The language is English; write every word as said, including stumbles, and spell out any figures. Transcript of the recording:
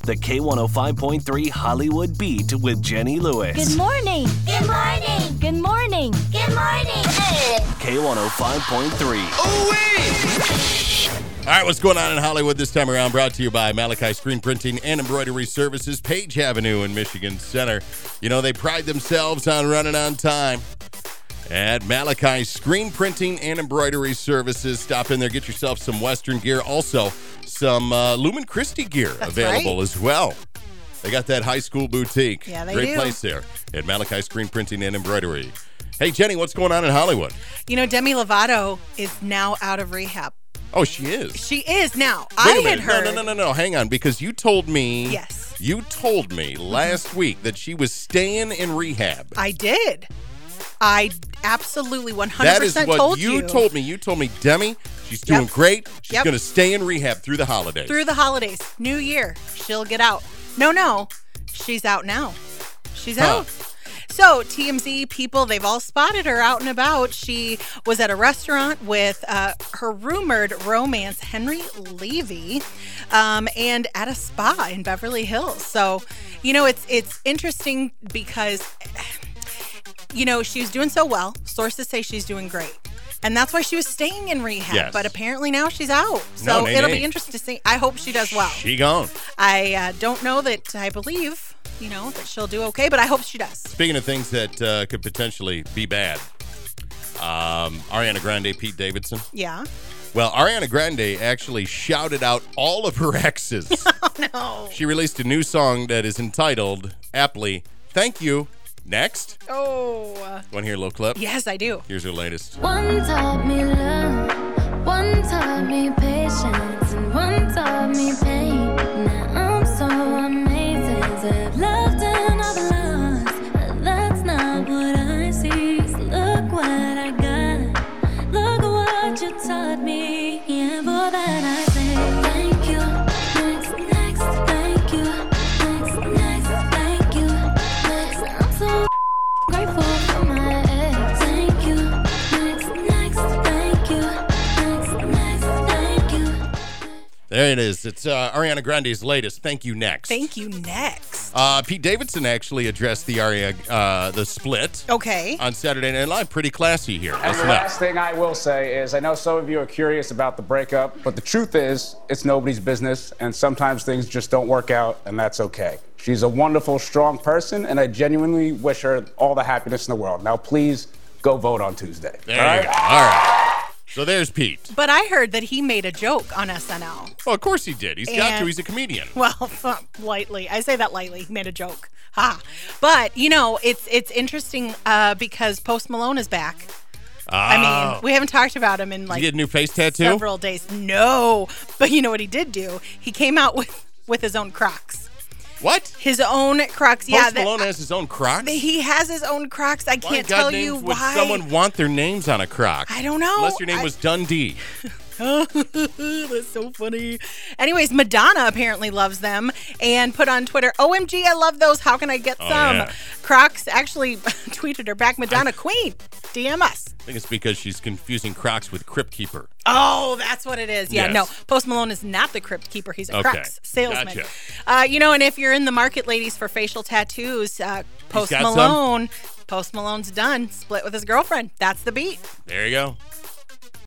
the K one oh five point three Hollywood Beat with Jenny Lewis. Good morning. Good morning. Good morning. Good morning. K one oh five point three. Ooh-wee! All right, what's going on in Hollywood this time around? Brought to you by Malachi Screen Printing and Embroidery Services, Page Avenue in Michigan Center. You know, they pride themselves on running on time. At Malachi Screen Printing and Embroidery Services, stop in there, get yourself some Western gear. Also, some uh, Lumen Christi gear That's available right. as well. They got that high school boutique. Yeah, they Great do. place there at Malachi Screen Printing and Embroidery. Hey, Jenny, what's going on in Hollywood? You know, Demi Lovato is now out of rehab. Oh, she is. She is now. Wait a I had minute. heard. No, no, no, no, no. Hang on, because you told me. Yes. You told me last week that she was staying in rehab. I did. I absolutely one hundred That is percent what told you, you. told me. You told me, Demi, she's doing Yep. great. She's Yep. going to stay in rehab through the holidays. Through the holidays, New Year, she'll get out. No, no, she's out now. She's Huh. out. So T M Z people, they've all spotted her out and about. She was at a restaurant with uh, her rumored romance, Henry Levy, um, and at a spa in Beverly Hills. So, you know, it's it's interesting because, you know, she was doing so well. Sources say she's doing great. And that's why she was staying in rehab. Yes. But apparently now she's out. No, So nay, it'll nay. be interesting to see. I hope she does well. She gone. I uh, don't know that I believe, you know, that she'll do okay, but I hope she does. Speaking of things that uh, could potentially be bad, um, Ariana Grande, Pete Davidson. Yeah. Well, Ariana Grande actually shouted out all of her exes. Oh, no. She released a new song that is entitled, aptly, Thank You. Next. Oh. Want to hear a little clip? Yes, I do. Here's her latest. One taught me love, one taught me patience, and one taught me pain. Now I'm so amazing to have loved and I've lost, but that's not what I see. So look what I got, look what you taught me. Yeah, for that I say thank you. Next, next, thank you. Next, next, thank you. Next, I'm so grateful for my ex. Thank you. Next, next, thank you. Next, next, thank you. There it is. It's uh, Ariana Grande's latest, Thank You Next. Thank you. Next. Uh, Pete Davidson actually addressed the Aria, uh, the split Okay. on Saturday Night Live. Pretty classy here. And Listen the up. last thing I will say is I know some of you are curious about the breakup, but the truth is it's nobody's business, and sometimes things just don't work out, and that's okay. She's a wonderful, strong person, and I genuinely wish her all the happiness in the world. Now, please go vote on Tuesday. There all you right? go. All right. So there's Pete. But I heard that he made a joke on S N L. Well, of course he did. He's got And- to. He's a comedian. Well, lightly. I say that lightly. He made a joke. Ha. But, you know, it's it's interesting uh, because Post Malone is back. I Oh. mean, we haven't talked about him in Did like he get a new face tattoo? several days. No. But you know what he did do? He came out with, with his own Crocs. What? His own Crocs. Yeah. Post that- Malone has his own Crocs? He has his own Crocs. I Why can't God tell names you would why. someone want their names on a Croc? I don't know. Unless your name I- was Dundee. That's so funny. Anyways, Madonna apparently loves them and put on Twitter, O M G, I love those. How can I get Oh, some? yeah. Crocs actually tweeted her back, Madonna Queen, D M us. I think it's because she's confusing Crocs with Crypt Keeper. Oh, that's what it is. Yeah, Yes. no, Post Malone is not the Crypt Keeper. He's a Okay. Crocs salesman. Gotcha. Uh, you know, and if you're in the market, ladies, for facial tattoos, uh, Post got some? Malone, Post Malone's done. Split with his girlfriend. That's the beat. There you go.